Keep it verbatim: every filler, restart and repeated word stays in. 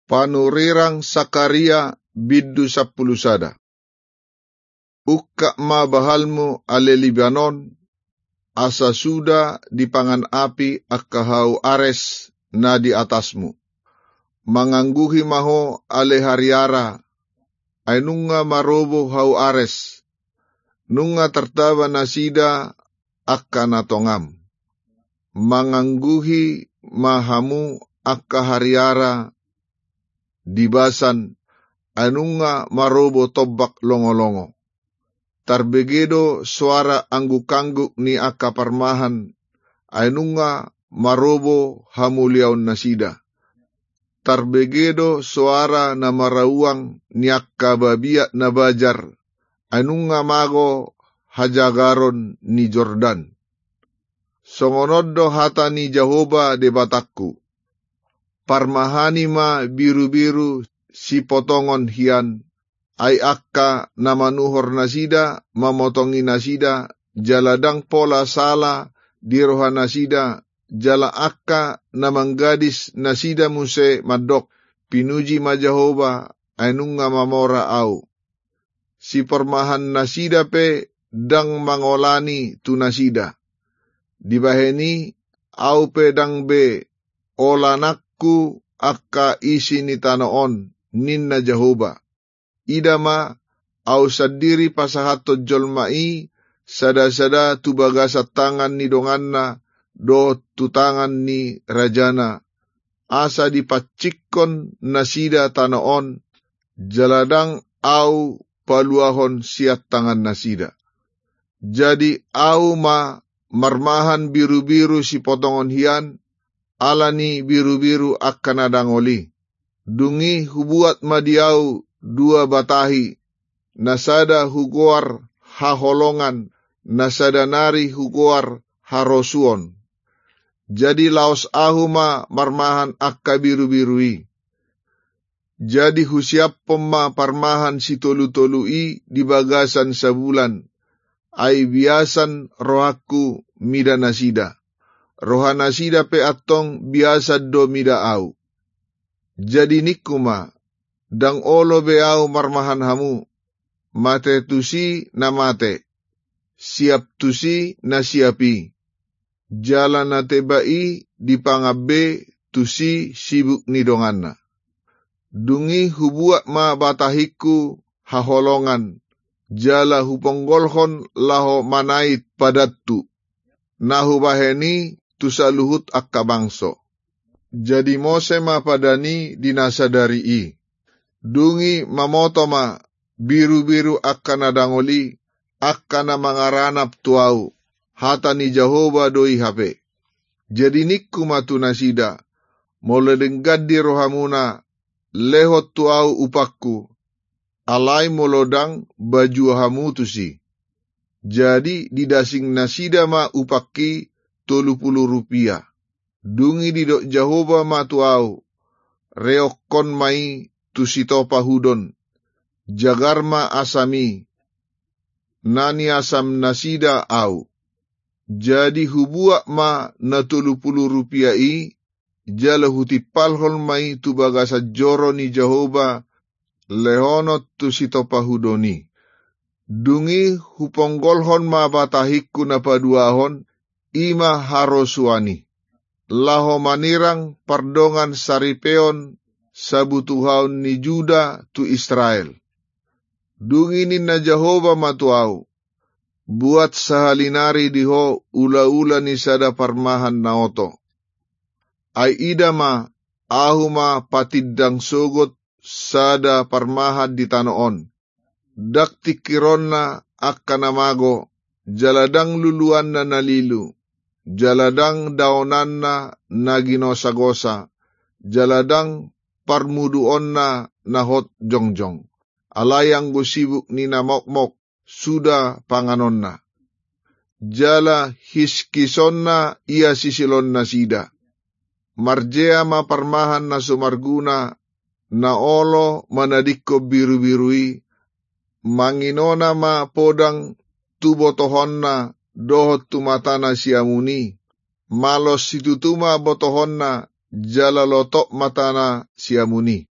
Panurirang Sakaria biddu sapuluh sada. Ukka ma bahalmu ale Libanon, asa suda dipangan api akkahau ares na di atasmu. Mangangguhi maho ale hariara, ay nunga marobo hau ares, nunga tertawa nasida akka natongam. Mangangguhi mahamu akka hariara, dibasan, anunga marobo tobak longo-longo. Tarbegedo suara angguk-angguk ni akka parmahan, anunga marobo hamuliaun nasida. Tarbegedo suara na marawang ni akka babia na bajar, anunga mago hajagaron ni Jordan. Songonoddo hata ni Jehovah de batakku. Parmahani ma biru-biru si potongon hian, ay akka na manuhor nasida, mamotongi nasida, jaladang pola sala, diroha nasida, jala akka na manggadis nasida muse madok, pinuji ma Jehovah, ay nunga mamora au. Si parmahan nasida pe, dang mangolani tu nasida. Dibaheni, au pe dang be, olanakku akka isi ni tanoon, ninna Jehovah. Idama au sadiri pasahato jolmai, sada-sada tu bagasa tangan ni donganna, do tu tangan ni rajana. Asa dipacikon nasida tanoon, jaladang au paluahon siat tangan nasida. Jadi au ma marmahan biru-biru si potongon hian, alani biru-biru akan adangoli. Dungi hubuat madiau dua batahi, nasada hugoar haholongan, nasada nari hugoar harosuon. Jadi laos ahuma marmahan akka biru-birui. Jadi husiap pema parmahan si tolu-tolui di bagasan sabulan, ay biasan rohaku mida nasida. Roha nasida pe atong biasa do mida au. Jadi nikuma, dang olo be au marmahan hamu, mate tusi na mate, siap tusi na siapi, jala na tebai dipangabe tusi sibuk nidonganna. Dungi hubuak ma batahiku haholongan, jala huponggolhon laho manait padattu, nahu baheni tusaluhut akka bangso. Jadi Mose ma padani dinasadari i. Dungi mamoto ma biru-biru akka nadangoli, akka na mangaranap tuau, hata ni Jehovah doi hape. Jadi nikku matu nasida, moledenggad di rohamuna, lehot tuau upakku, alai molodang baju hamu tusi. Jadi didasing nasida ma upaki tolu puluh rupiah. Dungi didok Jehovah ma tuau, reokon mai tusito pahudon, jagarma asami, nani asam nasida au. Jadi hubuak ma na tolu puluh rupiah i, jala hutipalhol mai tu bagasa joro ni Jehovah, lehonot tusito pahudoni. Dungi huponggolhon ma batahiku na paduahon, ima harosuani. Laho manirang pardongan saripeon sabutuhaun ni Juda tu Israel. Dungi ninna Jehovah matuau, buat sahalinari diho ula-ula ni sada parmahan naoto. Ay idama ahuma patiddang sogot sada parmahan di tanoon. Dak tikironna akka namago, jaladang luluan na nalilu, jaladang daonan na naginosagosa, jaladang parmuduon na nahot jongjong. Alayang gusibuk ni namokmok, suda panganon na. Jala hiskison na ia sisilon na sida. Marjea ma parmahan na sumarguna, na olo manadikko biru-birui, manginona ma podang tubotohon na dohot tumatana siamuni, malos situtuma botohon na jala lotok matana siamuni.